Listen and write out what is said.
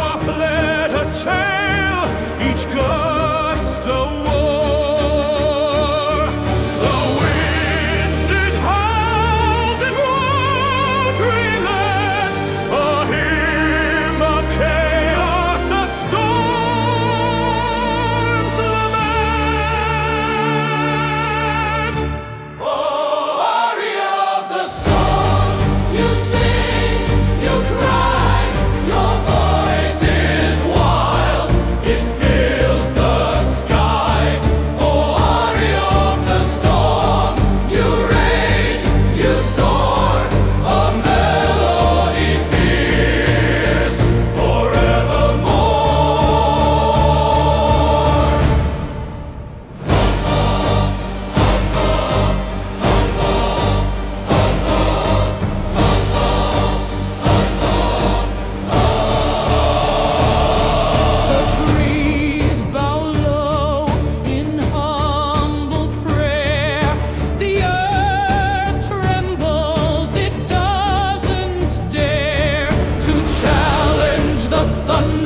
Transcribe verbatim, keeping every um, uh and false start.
let a tale, each gust a war. The wind it howls, it won't relent, a hymn of chaos, a storm's lament. Oh, aria of the storm, you sing, you cry, your voice is wild, it fills the sky. Oh, aria of the storm, you rage, you soar, a melody fierce forevermore. The trees bow low in humble prayer. The earth trembles, it doesn't dare to challenge the thunder.